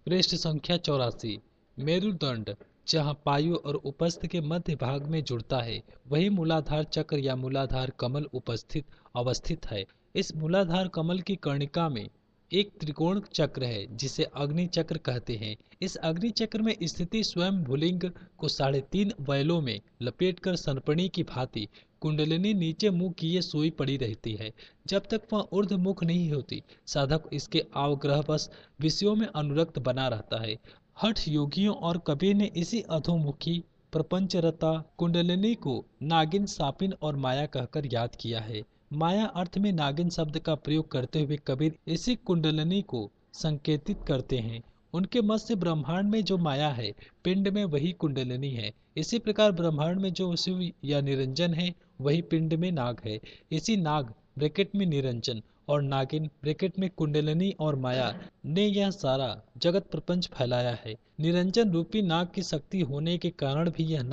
पृष्ठ संख्या 84। मेरुदंड जहाँ पायु और उपस्थ के मध्य भाग में जुड़ता है वही मूलाधार चक्र या मूलाधार कमल अवस्थित है। इस मूलाधार कमल की कर्णिका में एक त्रिकोण चक्र है जिसे अग्नि चक्र कहते हैं। इस अग्नि चक्र में स्थिति स्वयं भूलिंग को 3.5 वैलों में लपेटकर सनपणी की भांति कुंडलिनी नीचे मुंह किए सोई पड़ी रहती है। जब तक वह ऊर्ध्वमुख नहीं होती साधक इसके आवग्रहवश विषयों में अनुरक्त बना रहता है। हठ योगियों और कबीर ने इसी अधोमुखी प्रपंचरता कुंडलिनी को नागिन, सापिन और माया कहकर याद किया है। माया अर्थ में नागिन शब्द का प्रयोग करते हुए कबीर इसी कुंडलिनी को संकेतित करते हैं। उनके मत से ब्रह्मांड में जो माया है पिंड में वही कुंडलिनी है। इसी प्रकार ब्रह्मांड में जो शिव या निरंजन है वही पिंड में नाग है। इसी नाग ब्रैकेट में निरंजन और नागिन ब्रैकेट में कुंडलिनी और माया ने यह सारा जगत प्रपंच फैलाया है। निरंजन रूपी नाग की शक्ति होने के कारण भी यह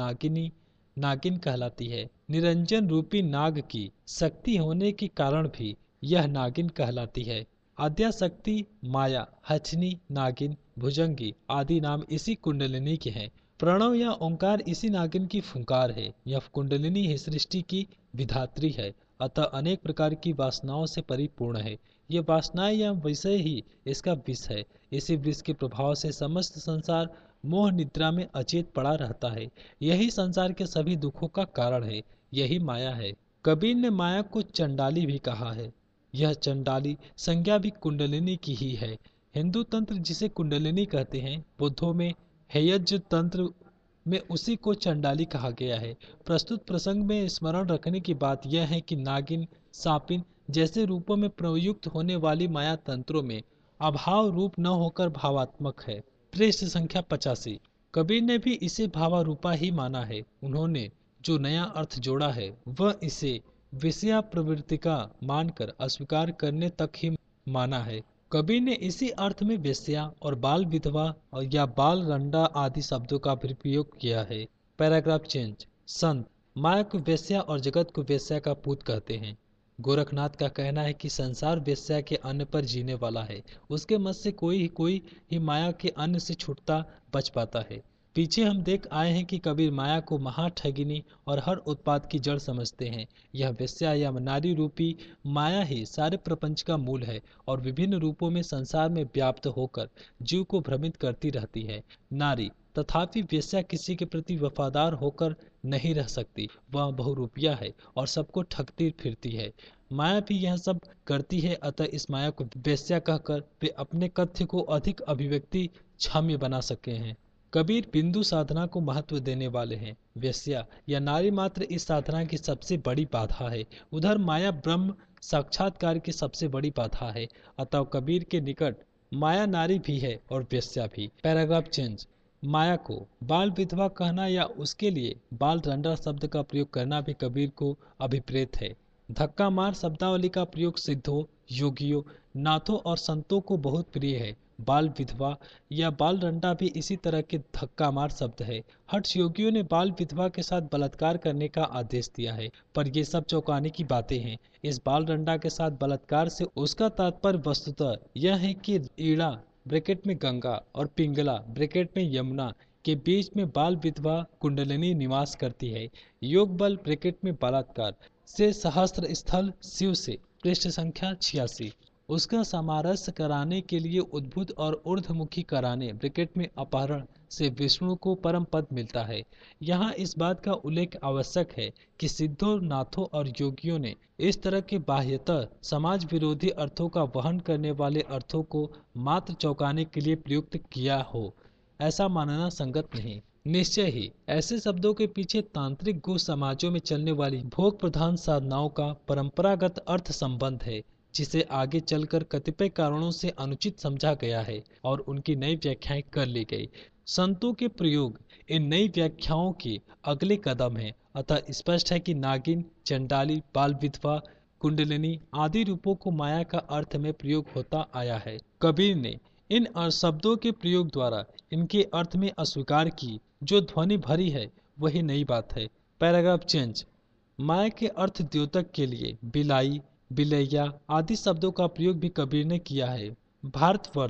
नागिन कहलाती है। निरंजन रूपी नाग की शक्ति होने के कारण भी यह नागिन कहलाती है। आद्याशक्ति, माया, हथनी, नागिन, भुजंगी आदि नाम इसी कुंडलिनी के हैं। प्रणव या ओंकार इसी नागिन की फुंकार है। यह कुंडलिनी ही सृष्टि की विधात्री है, अतः अनेक प्रकार की वासनाओं से परिपूर्ण है। ये वासनाएं या विषय ही इसका विष है। इसी विष के प्रभाव से समस्त संसार मोह निद्रा में अचेत पड़ा रहता है। यही संसार के सभी दुखों का कारण है, यही माया है। कबीर ने माया को चंडाली भी कहा है। यह चंडाली संज्ञा भी कुंडलिनी की ही है। हिंदू तंत्र जिसे कुंडलिनी कहते हैं, बुद्धों में हेयज तंत्र में उसी को चंडाली कहा गया है। प्रस्तुत प्रसंग में स्मरण रखने की बात यह है कि नागिन, सापिन जैसे रूपों में प्रयुक्त होने वाली माया तंत्रों में अभाव रूप न होकर भावात्मक है। पृष्ठ संख्या 85। कबीर ने भी इसे भावारूपा ही माना है। उन्होंने जो नया अर्थ जोड़ा है वह इसे विषया प्रवृत्ति का मानकर अस्वीकार करने तक ही माना है। कबीर ने इसी अर्थ में वेश्या और बाल विधवा और या बाल रंडा आदि शब्दों का भी प्रयोग किया है। Paragraph change. संत माया को वेश्या और जगत को वेश्या का पूत कहते हैं। गोरखनाथ का कहना है कि संसार वेश्या के अन्न पर जीने वाला है। उसके मत से कोई ही माया के अन्न से छूटता बच पाता है। पीछे हम देख आए हैं कि कबीर माया को महाठगिनी और हर उत्पाद की जड़ समझते हैं। यह वेश्या या नारी रूपी माया ही सारे प्रपंच का मूल है और विभिन्न रूपों में संसार में व्याप्त होकर जीव को भ्रमित करती रहती है। नारी तथापि वेश्या किसी के प्रति वफादार होकर नहीं रह सकती। वह बहुरूपिया है और सबको ठगती फिरती है। माया भी यह सब करती है, अतः इस माया को वेश्या कहकर वे अपने कथ्य को अधिक अभिव्यक्ति क्षम्य बना सके हैं। कबीर बिंदु साधना को महत्व देने वाले हैं। वेश्या या नारी मात्र इस साधना की सबसे बड़ी बाधा है। उधर माया ब्रह्म साक्षात्कार की सबसे बड़ी बाधा है। अतः कबीर के निकट माया नारी भी है और वेश्या भी। Paragraph change. माया को बाल विधवा कहना या उसके लिए बाल रंडा शब्द का प्रयोग करना भी कबीर को अभिप्रेत है। धक्का मार शब्दावली का प्रयोग सिद्धों, योगियों, नाथों और संतों को बहुत प्रिय है। बाल विधवा या बाल रंडा भी इसी तरह के धक्का मार शब्द है। हठ योगियों ने बाल विधवा के साथ बलात्कार करने का आदेश दिया है, पर ये सब चौंकाने की बातें हैं। इस बाल रंडा के साथ बलात्कार से उसका तात्पर्य वस्तुतः यह है कि ईड़ा ब्रैकेट में गंगा और पिंगला ब्रैकेट में यमुना के बीच में बाल विधवा कुंडलिनी निवास करती है। योग बल ब्रैकेट में बलात्कार से सहस्त्र स्थल शिव से। पृष्ठ संख्या 86। उसका सामरस्य कराने के लिए उद्भुत और ऊर्ध्वमुखी कराने ब्रैकेट में अपहरण से विष्णु को परम पद मिलता है। यहाँ इस बात का उल्लेख आवश्यक है कि सिद्धों, नाथों और योगियों ने इस तरह के बाह्यतः समाज विरोधी अर्थों का वहन करने वाले अर्थों को मात्र चौंकाने के लिए प्रयुक्त किया हो, ऐसा मानना संगत नहीं। निश्चय ही ऐसे शब्दों के पीछे तांत्रिक गो समाजों में चलने वाली भोग प्रधान साधनाओं का परंपरागत अर्थ संबंध है, जिसे आगे चलकर कतिपय कारणों से अनुचित समझा गया है और उनकी नई व्याख्याएं कर ली गई। संतों के प्रयोग इन नई व्याख्याओं के अगले कदम है। अतः स्पष्ट है कि नागिन, चंडाली, बाल विधवा, कुंडलिनी आदि रूपों को माया का अर्थ में प्रयोग होता आया है। कबीर ने इन शब्दों के प्रयोग द्वारा इनके अर्थ में अस्वीकार की जो ध्वनि भरी है वही नई बात है। Paragraph change. माया के अर्थ द्योतक के लिए बिलाई, बिलैया आदि शब्दों का प्रयोग भी कबीर ने किया है। भारतवर्ष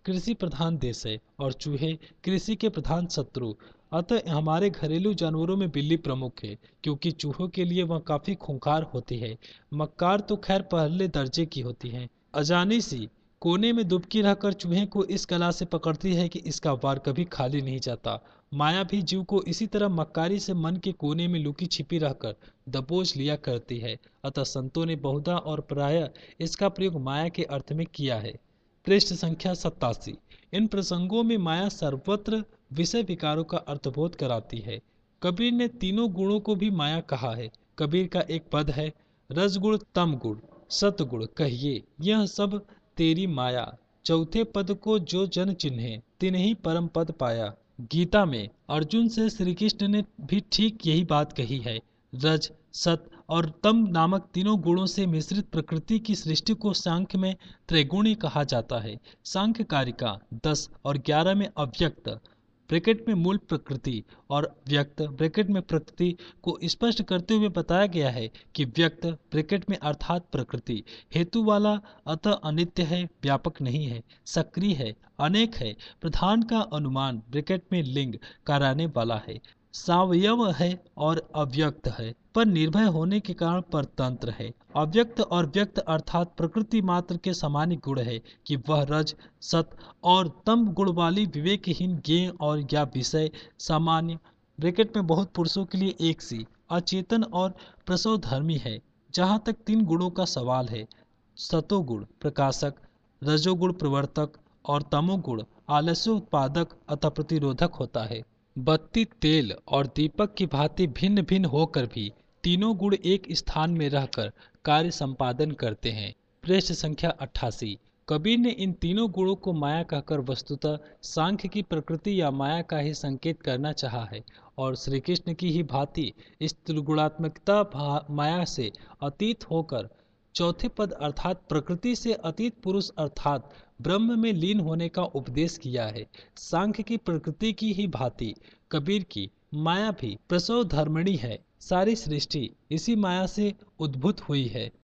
कृषि प्रधान देश है और चूहे कृषि के प्रधान शत्रु। अतः हमारे घरेलू जानवरों में बिल्ली प्रमुख है, क्योंकि चूहों के लिए वह काफी खूंखार होती है। मक्कार तो खैर पहले दर्जे की होती है। अजानी सी कोने में दुबकी रहकर चूहे को इस कला से पकड़ती है कि इसका वार कभी खाली नहीं जाता। माया भी जीव को इसी तरह मक्कारी से मन के कोने में लुकी छिपी रहकर दबोच लिया करती है। अतः संतों ने बहुधा और प्रायः इसका प्रयोग माया के अर्थ में किया है। पृष्ठ संख्या 87। इन प्रसंगों में माया सर्वत्र विषय विकारों का अर्थबोध कराती है। कबीर ने तीनों गुणों को भी माया कहा है। कबीर का एक पद है, रजगुण तम गुण सतगुण कहिए यह सब तेरी माया, चौथे पद को जो जन चिन्हे तिन्हीं परम पद पाया। गीता में अर्जुन से श्री कृष्ण ने भी ठीक यही बात कही है। रज, सत और तम नामक तीनों गुणों से मिश्रित प्रकृति की सृष्टि को सांख्य में त्रैगुणी कहा जाता है। सांख्य कारिका 10 और 11 में अव्यक्त ब्रैकेट में मूल प्रकृति और व्यक्त ब्रैकेट में प्रकृति को स्पष्ट करते हुए बताया गया है कि व्यक्त ब्रैकेट में अर्थात प्रकृति हेतु वाला, अतः अनित्य है, व्यापक नहीं है, सक्रिय है, अनेक है, प्रधान का अनुमान ब्रैकेट में लिंग कराने वाला है, सावयव है और अव्यक्त है, पर निर्भय होने के कारण परतंत्र है। अव्यक्त और व्यक्त अर्थात प्रकृति मात्र के सामान्य गुण है कि वह रज, सत और तम गुण वाली विवेकहीन ज्ञेय और या विषय सामान्य ब्रैकेट में बहुत पुरुषों के लिए एक सी अचेतन और प्रसव धर्मी है। जहाँ तक तीन गुणों का सवाल है, सतोगुण प्रकाशक, रजोगुण प्रवर्तक और तमोगुण आलस्योत्पादक अतः प्रतिरोधक होता है। बत्ती, तेल और दीपक की भांति भिन्न भिन्न होकर भी तीनों गुण एक स्थान में रहकर कार्य संपादन करते हैं। पृष्ठ संख्या 88। कबीर ने इन तीनों गुणों को माया कहकर वस्तुतः सांख्य की प्रकृति या माया का ही संकेत करना चाहा है और श्री कृष्ण की ही भांति इस त्रिगुणात्मकता माया से अतीत होकर चौथे पद अर्थात प्रकृति से अतीत पुरुष अर्थात ब्रह्म में लीन होने का उपदेश किया है। सांख्य की प्रकृति की ही भांति कबीर की माया भी प्रसव धर्मिणी है। सारी सृष्टि इसी माया से उद्भूत हुई है।